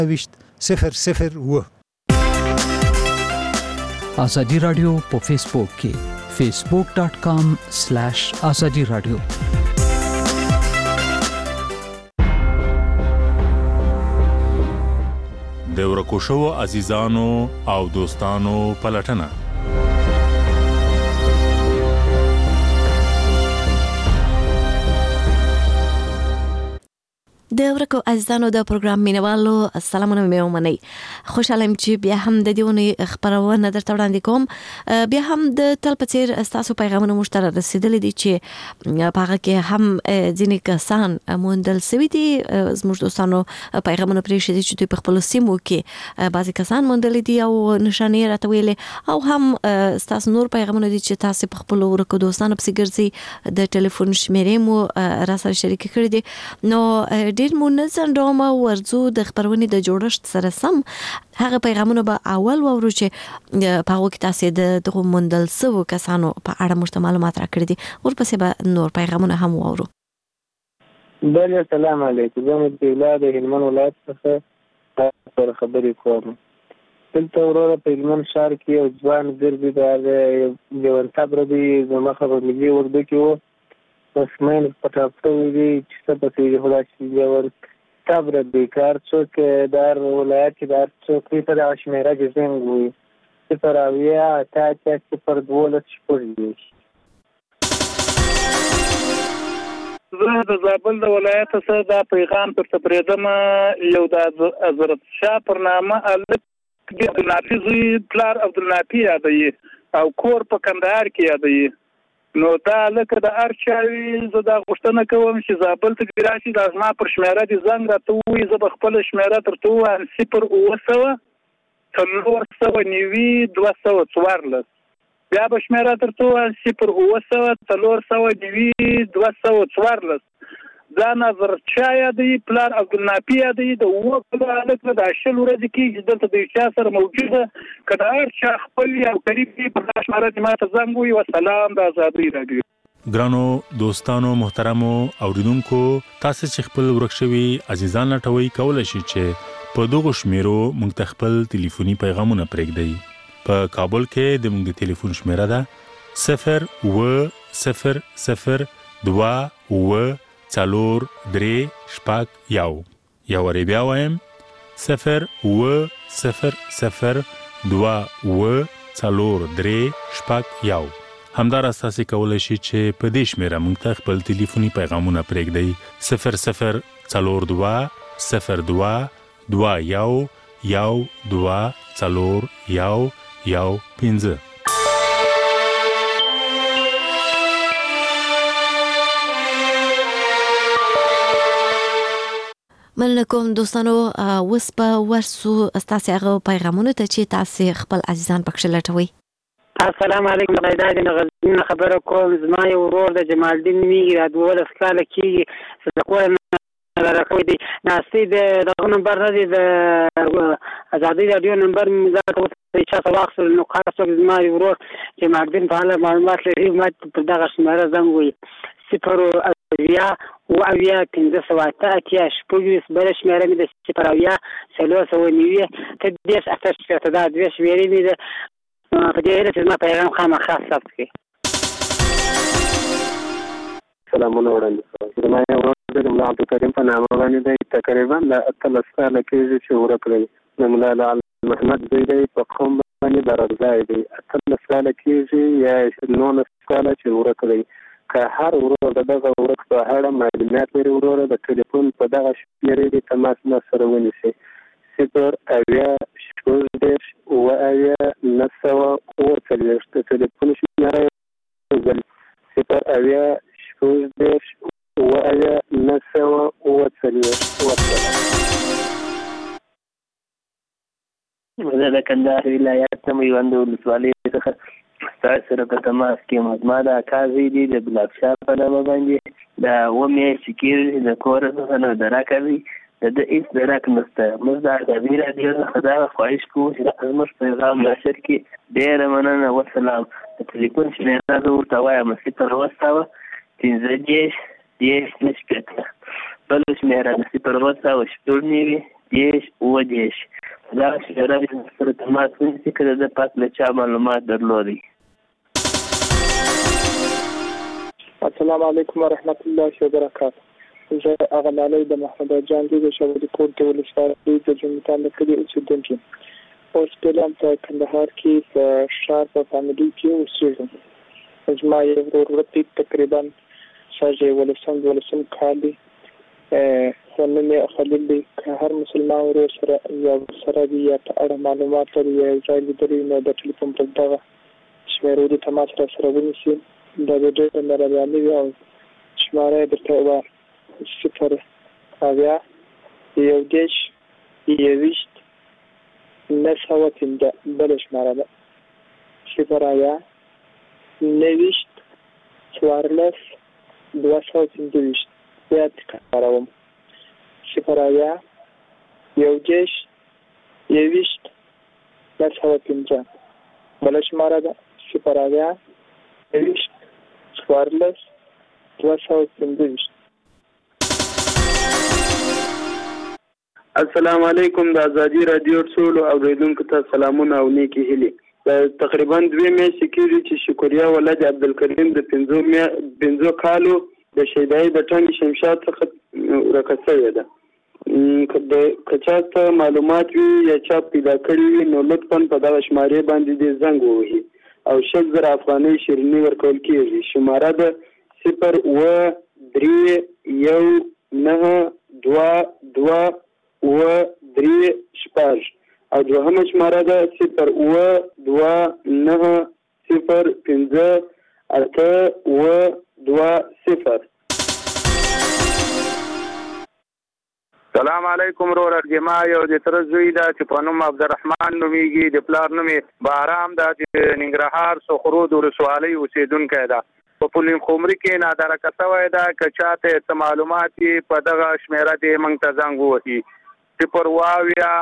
001 آزادی رادیو په فیسبوک کې facebook.com/azadi radio د ورکو شوو عزیزانو او دوستانو پلټنه. د ورکو عزیزانو د پروګرام مینوالو سلامونه مې ومنئ. خوشاله یم چې بیا هم د دېونې خبرونه درته وړاندې کوم. بیا هم د تل په څیر ستاسو پیغامونه موږ ته رسیدلي دي چې په هغه کې هم ځینې کسان موندل سوي دي. زموږ دوستانو پیغامونه پرېښي دي چې دوی په خپلو سیمو کې بعضې کسان موندلي دي او نښانې راته ویلې، او هم ستاسو نور پیغامونه دي چې تاسو په خپلو ورکو دوستانو پسې ګرځئ. د ټلیفون شمیرې مو راسره شریکې کړي دي. نو ډېر منظم ډول ورځو د خبرونې د جوړښت سره سم هغه پیغامونه به اول واورو چې په هغو کې تاسې د دغو موندل سوو کسانو په اړه موږ ته معلومات راکړي دي. ورپسې به نور پیغامونه هم واورو. بله، السلام علیکم. زه مدیلا د هلمند ولایت څخه سره خبرې کوم. دلته وروره په هلمند ښار کې یو ځوان ګرځي، د لیونتاب ربي زما خبر ملي اردو کې و. بس مین پټاپټوي دي چې څه پسې خدا چې لیونتاب ربي کار څوک در ولایت کې در څوک په دغه شمېره کې زنګ وي 080 زه د زابل د ولایت څخه دا پیغام پر تپریدم. یو د حضرت شاه پر نامه الک عبدالنافي زوی پلار عبدالنافي یادوي او کور په کندهار کې یادوي. نو دا لکه د هر چا وي، زه دا غوښتنه کوم چې زابل ته دې راشي، دا زما پر شمېره دې زنګ راته ووایي. زه به خپله شمېره درته ووایم 0-900-490-214. بیا به شمېره درته ووایم 0-900-490-214. دا نظر چا یادوي پلار عبدالنافي یادوي. د اووه کلو هلک د 20 ورځې کېږي دلته د یو چا سره موجوده. که د هر چا خپل یا قریب وي په دا شمېره دې ما ته زنګ ووایي. وسلام، د ازادۍ راډیو. ګرانو دوستانو محترمو اوریدونکو، تاسو چې خپل ورک شوي عزیزان لټوي کولی شئ چې په دغو شمیرو موږ ته خپل ټلیفوني پیغامونه پرېږدئ. په کابل کې د موږ د ټلیفون شمیره ده 0-900-493-1. یا وری بیا وایم 0-900-493-1. همداراز تاسو کولی شئ چې په دې شمیره موږ ته خپل ټلیفوني پیغامونه پرېږدئ 0-0-42-02-1-2-4-1-1-5. مننه کوم دوستانو. اوس به ورسو ستاسې هغه پیغامونو ته چې تاسې خپل عزیزان پکښې لټوئ. السلام علیکم. غیداد نه غزنین خبره کوم. زما یو ورور د جمال الدین میږي، را 12 کاله کېږي. صدقوه راکوي دي ناستې د دغه نمبر نه دی، د ازادۍ راډیو نمبر مې ځکه ورته چا ته واخیستل. نو هر څوک زما یو ورور جمال الدین په اړه معلومات لري، ما په دغه شمېره زنګ ووایي 0-508-508 بله شمېره مې د 0-490 دا دوه شمېرې مې ده. په دې هیله چې زما پیغام خامخا ثبت کړي. سلامونه وړاندې کوم. زما یو ورور د ملا عبدالکریم په نامه باندې دی، تقریبا د 18 کاله کېږي چې ورک دی. د ملا محمد زوی دی، په قوم باندې برغځای دی. 18 کاله کېږي یا 19 کاله چې ورک دی. که هر ورور د دغه ورک په اړه معلومات لري، وروره د ټلیفون په دغه شمېرې دې تماس ما سره ونیسي 0-900-940 د ټلیفون شمېره 0-900-940. زه د کندهار ولایت د میوند ولسوالۍ څخه ستاسو سره په تماس کې یم. زما د اکا زوی دی د ګلاب شاه په نامه باندې د 7 میاشتې کېږي د کور څخه نه درک کوي. د هېڅ درک نشته. موږ د ازادۍ راډیو څخه دا خواهش کوو چې زموږ پیغام نشر کړي. ډېره مننه. وسلام. د ټلیفون شمېره زه ورته وایم 0-510-10-9. بله شمېره 0-900-490-214. 10 10 دا شمیره سره تماس ونیسي که د پاس له چا معلومات درلودي. السلام علیکم ورحمت الله وبرکاته. زه اغلالۍ د محمد جان د شاوري کوټ د ولسوالۍ د جمعتان د کلي اوسېدونکی اوس فعلا په کندهار کې په ښار په فامیلي کې اوسېږم. زما یو ورور تقریبا شاید 12 کال دی، خو نوم یې خلیل دی. که هر مسلمان ورور سره یا سره وي یا په اړه معلومات لري یا یو ځای لیدلی نو د ټلیفون پر دغه شمېرو د تماس را سره ونیسي. دا د ډېر مهرباني وي او شماره یې درته ووایه 0 اویا 11 21 915 بله شماره ده 0 اویا 19 14 225 بیا تکراروم 0 اویا 11 21 915 بله شماره ده 0 اویا 19 14 225. السلام علیکم. د ازادي رادیو ټولو اوریدونکو ته سلامونه او نیکی هیلې. تقریبا 2 میاشتې کېږي چې شکریا ولد عبدالکریم د 15 کالو د شیدای د ټنګ شمشاد څخه ورکه شوې ده. که چا ته معلومات وي یا چا پیدا کړي وي نو لطفا په دغه شمارې باندې دې زنګ ووهي او 6,000 افغانۍ شیریني ورکول کېږي. شماره ده 0 اوه 3 1 9 2 2 اوه 3 شپږ او دوهمه شماره ده 0 اوه 2 9 0 5 8 اوه 2 0. سلام علیکم ورور ارجما یو د تر زوی دا چې په نوم عبدالرحمن نومیږي د پلار نوم بهرام دا د ننګرهار سخرود ولسوالۍ اوسېدونکی ده. په پولین خمري کې نادرکه شوی ده. که چاته څه معلومات په دغه شمیره دې موږ ته زنګ ووهي 0 اویا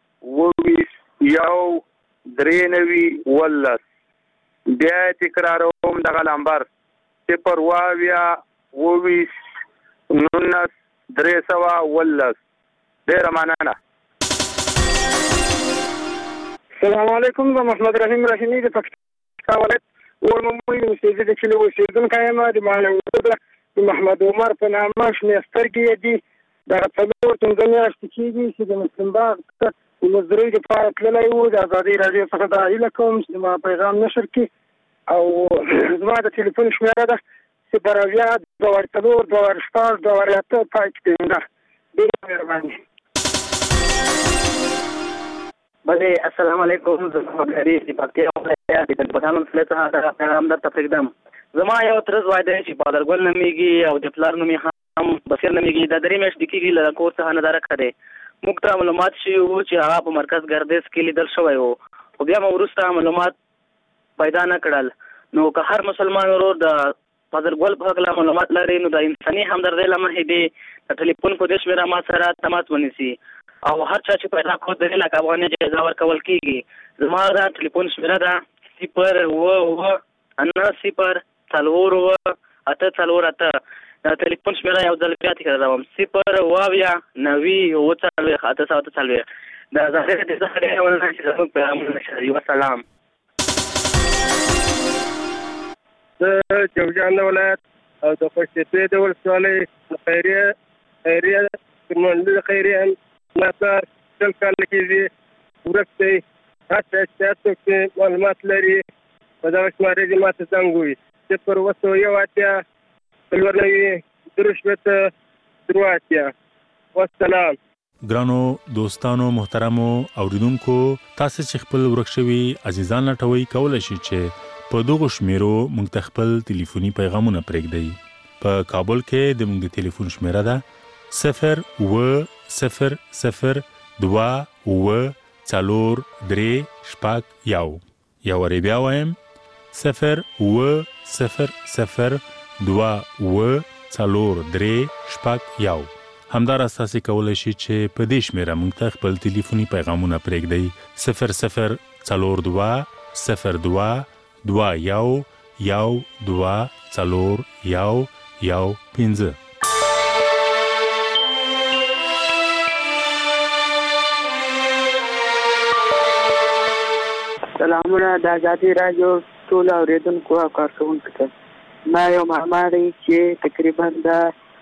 21 1 13 بیا تکراروم دغه نمبر 0 اویا 21 19 311. ډېره مننه. السلام علیکم. زه محمد رحیم رحیمي د پکتیکا ولایت ورمموی اوسېږي د کلي اوسېدونکی یم. د معلوماتو د محمد عمر په نامه شنې سترګې یې دي. دغه 4-5 میاشتې کېږي چې د مسلم باغ ته د مزدورۍ دپاره تللی و. د ازادۍ راډیو څخه دا هیله کوم چې زما پیغام نشر کړي او زما د تلیفون شمېره ده 0 اویا 2 4 2 شپږ 2 8 پای کې ده. ډېره مهرباني. بله السلام علیکم. زه محمد غریب د پکتیا ولایت د پټان ولسوالۍ څخه دغه پیغام درته پرېږدم. زما یو تره زوی دی چې بادرګل نومیږي او د پلار نوم یې هم بصیر نومیږي. دا 3 میاشتې کېږي له کور څخه نادرکه دی. موږ ته معلومات شوي وو چې هغه په مرکز ګردیز کې لیدل شوی و، خو بیا مو وروسته معلومات پیدا نه کړل. نو که هر مسلمان ورور د بادرګل په هکله معلومات لري نو د انساني همدردۍ له مخې دې د ټلیفون په دې شمېره ما سره تماس ونیسي او هر چا چې پیدا کړو د 1 لک افغانۍ جایزه ورکول کېږي. زما دا ټلیفون شمېره ده 0 اوه 9 0 4 8 4 8. دا ټلیفون شمېره یو ځل بیا تکراروم 0 اویا 9 8 4 دا ظاهر دې څخه ډېره مننه چې زموږ پیغامونه نشروي. وسلام. د جوزجان ولایت او د خوشتېپې د ولسوالۍ خیریه منډل خیریه مطار 10 کاله کېږي ورک دی. هر چا چې معلومات لري په دغه شمارې دې ما ته زنګ ووهي 0 اوه 8 4 9 3 والسلام. ګرانو دوستانو محترمو اوریدونکو تاسو چې خپل ورک شوي عزیزان لټوي کولای شئ چې په دغه شمیرو موږ ته خپل ټلیفوني پیغامونه پرېږدئ. په کابل کې د موږ ټلیفون شمیره ده 0 اوه 0 0 2 اوه 4 3 شپږ 1. یا وری بیا وایم 0 اوه 0 0 2 اوه 4 3 شپږ 1. همدارس تاسو کولای شئ چې په دې شمیره موږ ته خپل ټلیفوني پیغامونه پرېږدئ 00 42 02 21 1 2 4 1 1 5. سلامونه د آزادي رادیو ټول اوریدونکو او کارکونکو ته. ما یو معلومات دی چې تقریبا د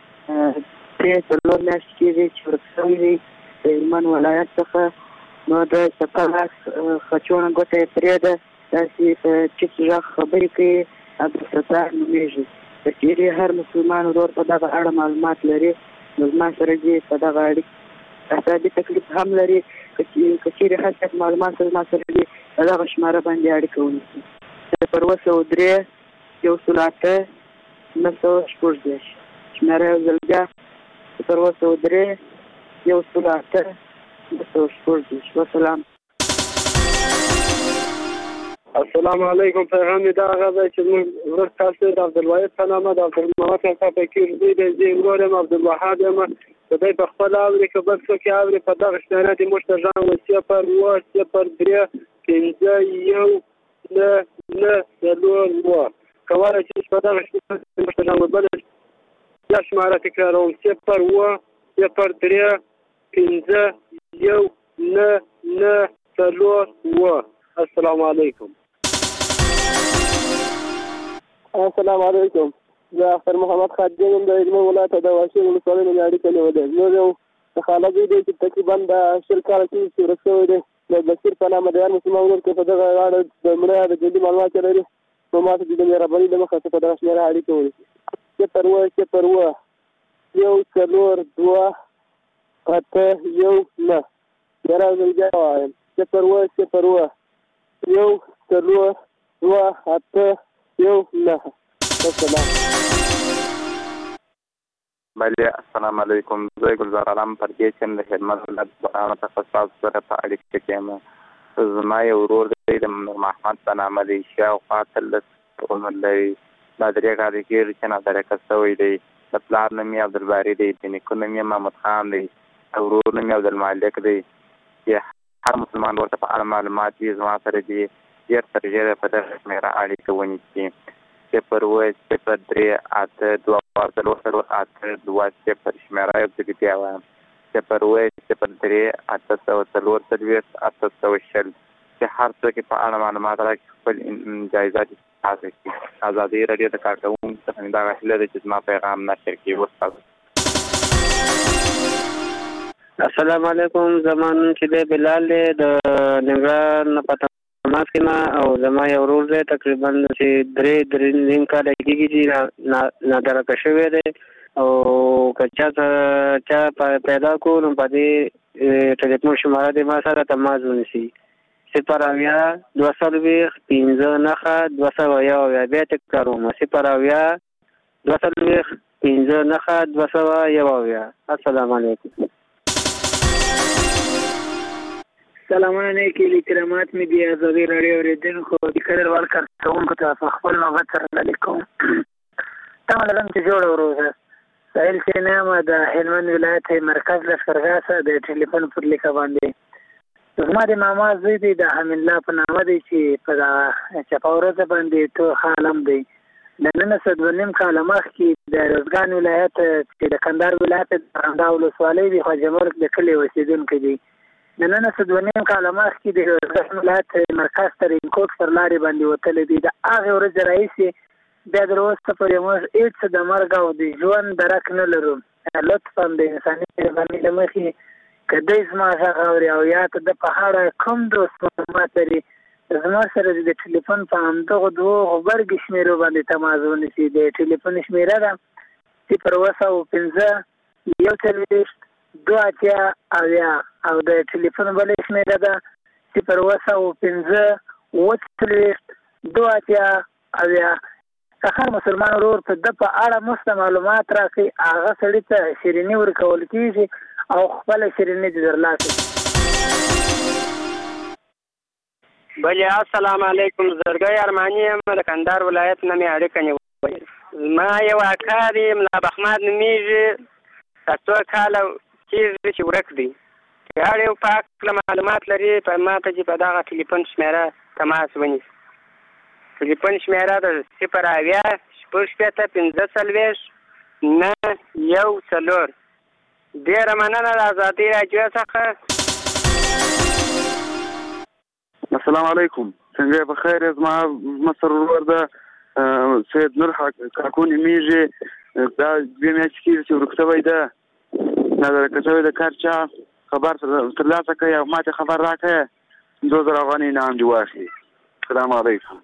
3 میاشتې کېږي چې ورک شوی دی د هلمند ولایت څخه. نو د سفر خچونه ګوته یې پرېږده، داسې په ټیټ غږ خبرې کوي، عبدالستار نومېږي. که چېرې هر مسلمان ورور په دغه اړه معلومات لري نو زما سره دې په دغه اړیکې اعصابي تکلیف هم لري. که چېرې هر څوک معلومات زما سره دي په دغه شماره باندې اړیکه ونیسي. 003 108 916 شماره یو ځل بیا 003 108 916. وسلام. السلام علیکم. پیغام می دا هغه دی چې موږ ورک تاسو د عبدالواحد په نامه د عبدالمحمد صاحب فقیر دی د دې ورور عبدالوهاب یم. د دې په خپل اوري که بل څوک اوري په دغه شماره دې موږ ته ځان وصیه پر و 03 51 9 کولی شي په دغه شماره موږ ته ځان وبل یا شماره تکراروم 03 51 9 السلام علیکم. السلام علیکم. زه اختر محمد خادم یم د هلمند ولایت د واشیر ولسوالۍ نه اړیکه نیولې. زموږ یو خاله زوی دی چې تقریبا د 20 کاله کېږي چې ورک شوی دی. د بشیر په نامه د هر مسلمان ورور کې په دغه اړه د مړه د ژوندي معلومات لري. نو ما ته د مهرباني له مخې څخه په دغه شمېره اړیکه ونیسي. 0 1 4 2 8 1 9 یاره ځل بیا وایم 0 1 4 2 8 1 9. السلام. بله السلام علیکم. زه ګلزار علم پردیسم د هلمند ولایت بارانو څخه ستاسو سره په اړیکه کې یم. زما یو ورور دی د نور محمد په نامه دی، شاوخوا 13 عمر لري. دا 3 کاله کېږي چې نادرکه شوی دی. د پلار نوم یې عبدالباري دی، د نیکه نوم یې محمود خان دی، د ورور نوم یې عبدالمالک دی. چې هر مسلمان ورته په اړه معلومات دي زما سره دي ډېر تر ډېره په دغه شمېره اړیکه ونیسي. 0 8 2 8 2 شمېره یو ځل بیا وایم 0 8 8 چې هر څوک په اړه معلومات راکړي خپل جایزات حاصل کړي. ازادي راډیو د کارکوونکو څخه دا هیله ده چې زما پیغام نشر کړي. وستاسو. السلام علیکم. زما نوم چې دی بلال دی، د ننګرهار نه په تماس کې ما او زما یو ورور دی تقریبا چې 3 کاله کېږي چې نادرکه شوی دی. او که چا پیدا کړو نو په دې ټلیفون شماره دی ما سره تماس ونیسي 0 2 15 9 201 بیا تکراروم 0 2 15 9 201. السلام علیکم. سلامونه نیکی کرامات می دی آزادی رادیو اوریدونکو د قدر وړ کارکوونکو ته په خپل نوبت سره علیکم. تمه لرم چې جوړه وروزه سهیل سینما د هلمند ولایت مرکز لښکرګاه څخه د ټلیفون پر لیکه باندې زما د ماما زوی دی د حمید الله په نامه دی چې په دغه چپاورزه باندې تو خالم دی. د 9 کاله مخکې د روزګان ولایت چې د کندهار ولایت د رندا ولسوالۍ د خواجه ملک د کلي اوسېدونکی دی. د 9 کاله مخکې د روزګان ولایت مرکز ته رینکوټ پر لارې باندې وتلی دی. د هغې ورځې راهیسې بیا تر اوسه پورې موږ هېڅ د مرګ او د ژوند درک نه لرو. لطفا د انساني مهربانۍ له مخې که دی زما غږ اوري او یا که د په اړه کوم دوست معلومات لري زما سره د ټلیفون په همدغو 2 غبرګې شمېرو باندې تماس ونیسي. د ټلیفون شمېره ده 0 5 1 2 او د ټلیفون بلې شمېره ده 0 5 2 هر مسلمان ورور ته د په اړه مست معلومات راکړي هغه سړي ته شیریني ورکول کېږي او خپله شیریني دې درلاسه. بله السلام علیکم. زرګی ارماني یم د کندهار ولایت نه مې اړیکه نیولې. زما یو اکا دی ملا بخماد نومېږي 2 کاله کېږي چې ورک دی. که هر یو په هکله معلومات لري په ما ته چې په دغه ټلیفون شمېره تماس ونیسي. ټلیفون شمېره د 0 6 15 9 1 ډېره مننه د آزادي راډیو څخه. السلام علیکم. څنګه په خیر زما مصر ورور ده سید نور کاکون میږي دا دې میاشتې کې چې ورکوي ده نظر کچوي د کار چا خبر ترلاسه کوي او ماته خبر راکړي 2000 افغانۍ انعام دی واخلي. السلام علیکم.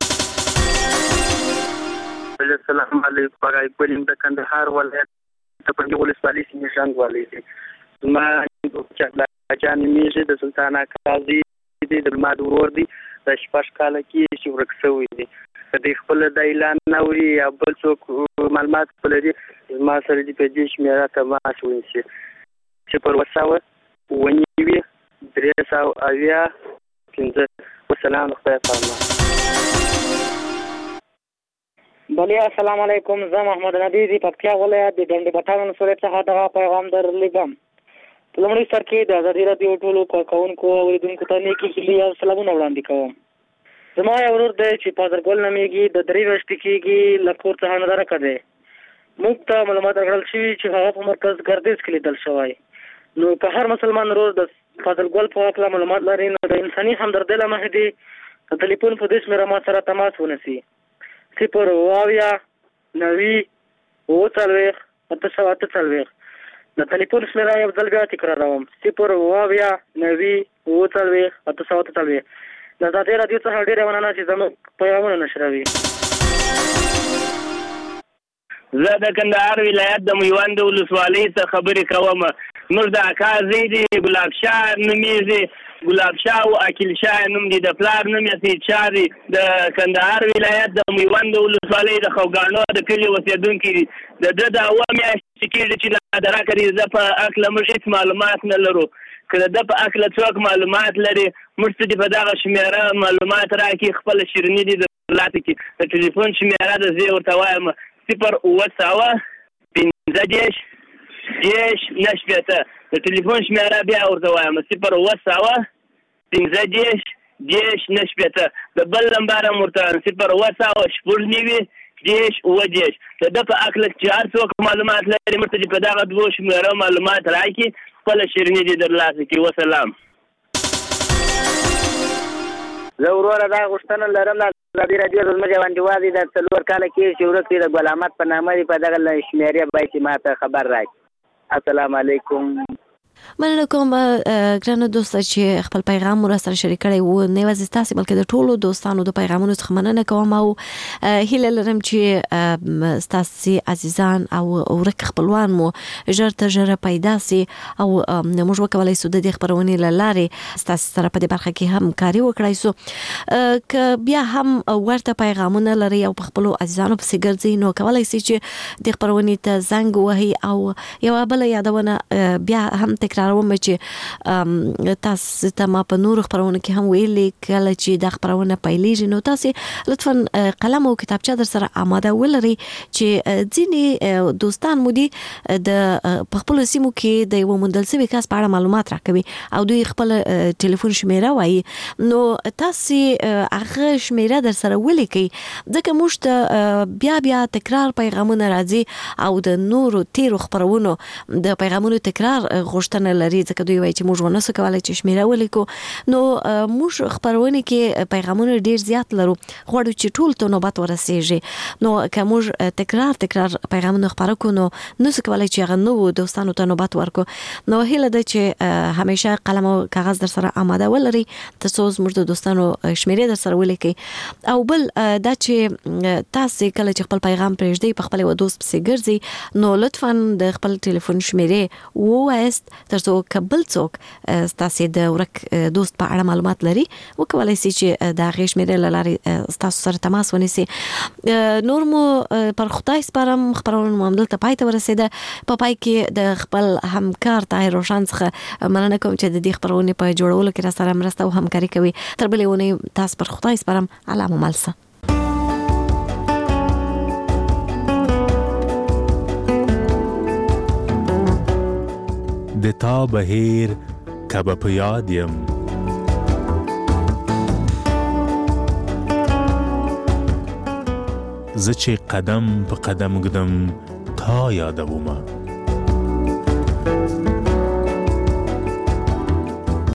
السلام علیکم. پرای پریم د کندهار ولایت ته په ولسوالۍ کې نشانګ والي دي ما چې جان میږي د سلطان قاضي د ماد ورور دي د شپږ کال کې چې ورکسوي دي د خپل د اعلان نوري یا بل څوک معلومات ولري ما سره دې په دې شمیره تماس ونیسي چې پر وساوه ونیوي 315 والسلام خدای پامان. بله السلام علیکم. زه محمد نبی د پکتیا ولایت د ډنډ پټان ولسوالۍ څخه دغه پیغام درلیږم. په لومړي سر کې د ازادي راډیو ټولو کارکوونکو او اورېدونکو ته نیکې هیلې او سلامونه وړاندې کوم. زما یو ورور دی چې پادرګل نومیږي د 3 میاشتې کېږي له کور څخه نظاره دی. موږ ته معلومات راغلل شوي چې هغه په مرکز ګردیز کې لیدل شوی. نو که هر مسلمان ورور د فاضل په هکله معلومات لري نو د انساني همدردۍ له مخې دې د ټلیفون په دې شمېره ما سره تماس ونیسي 0 د ټلیفون شمېره یو ځل بیا تکراروم 0 د ازادي راډیو څخه ډېره مننه چې زموږ پیغامونه نشروي. زه د کندهار ولایت د میوند ولسوالۍ څخه خبرې کوم. موږ د اکا زوی دی ګلاب شاه نومیږي ګلاب شاه او اکیل شاه نوم دی د پلار نوم یې سید شاه دی د کندهار ولایت د میوند ولسوالۍ د خوګاڼو د کلي اوسېدونکی دی. د ده د 7 میاشتې کېږي چې نادره کړي. زه په هکله موږ هېڅ معلومات نه لرو. که د ده په هکله څوک معلومات لري موږ ته دې په دغه شمېره معلومات راکړي خپله شیریني دي درلاته کړي. د ټلیفون شمېره ده زه یې ورته وایم 0 10 د ټلیفون شمېره بیا ورته وایم 0 15 10 د بل نمبر هم ورته 0 9 10 د ده په هکله چې هر څوک معلومات لري موږ ته دې په دغه 2 شمېره معلومات راکړي خپله شیریني دې درلاسه کړي. وسلام. زه وروره دا غوښتنه لرم د ازادي راډیو د زموږ یو انډیوال دی د 4 کاله کې چې ورک دی د ګل احمد په نامه دی په دغه شمېرې باید چې ما ته خبر راکړي. السلام علیکم. مننه کوم ګرانو دوسته چې خپل پیغام مو سره شریک کړی وو. نه یوازې تاسو بلکې د ټولو دوستانو د پیغامونو څخه مننه کوم او هیله لرم چې تاسو عزیزان او ورک خپلوان مو ژر تر ژره پیدا سي او موږ وکولای شو د دې خبرونې لاره تاسو سره په دې برخه کې همکاري وکړای شو. که بیا هم ورته پیغامونه لري او په خپل عزیزانو په سیګرځي نو کولای شي چې د خبرونې ته زنګ وهي او یو بل یادونه بیا هم تکراروم چې تاسو ته ما په نور خبرونه کې هم ویلې کله چې د خبرونه پیلېږي نو تاسو لطفا قلم او کتابچه در سره آماده ولرئ چې ځینې دوستان مو دي د خپل سیمو کې د یو موندل شوی کس په اړه معلومات راکوي او دوی خپل ټلیفون شمیره وایي نو تاسو هغه شمیره در سره ولیکئ ځکه موږ ته بیا تکرار پیغامونه راځي او د نورو تیرو خبرونو د پیغامونو تکرار غوښتنه لري ځکه دوی وایي چې موږ ونه سو کولای چې شمیره ولیکو نو موږ خبرونه کې پیغامونه ډیر زیات لرو غواړو چې ټول ته نوبت ورسیږي نو که موږ تکرار پیغامونه خبرو کو نو سو کولای چې هغه نو دوستانو ته نوبت ورکو نو هیله ده چې همیشه قلم او کاغذ در سره آماده ولري تاسو موږ د دوستانو شمیره در سره ولیکئ او بل دا چې تاسو کله چې خپل پیغام پرېږدئ په خپل و دوست پسې ګرځئ نو لطفا د خپل ټلیفون شمیره وایست ترڅو کبل څوک تاسو د ورک دوست په اړه معلومات لري وکولای شي چې دا غیش مې لارې تاسو سره تماس ونیسي نور مو پر خدای سپارم خبرونه معاملې ته پای ته ورسېده په پای کې د خپل همکار طاهر روشن څخه مننه کوم چې د دې خبرونه په جوړولو کې را سره مرسته او همکاري کوي تر بلې ونې تاسو پر خدای سپارم علامه ملسه د تا بهیر کبه په یاد یم زه چې قدم په قدم ګدم تا یادومه